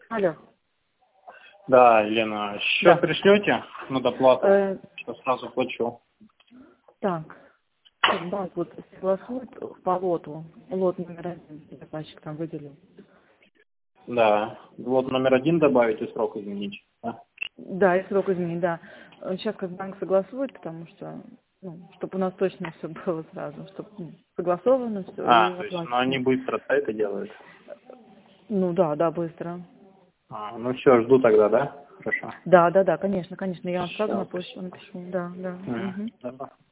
Алло. Да, Елена, счет Да. пришлете на доплату? Что сразу плачу. Так, банк вот согласует по лоту. Лот номер 1, заказчик там выделил. Да. Вот номер 1 добавить и срок изменить. Да? Да, и срок изменить, да. Сейчас как банк согласует, потому что, чтобы у нас точно все было сразу, чтобы согласовано все и То есть, оплачено. они быстро это делают? Да, быстро. Ну все, жду тогда, да? Хорошо. Да, конечно, я вам сразу Всё, на почту спасибо. напишу. Да. Угу. Добро.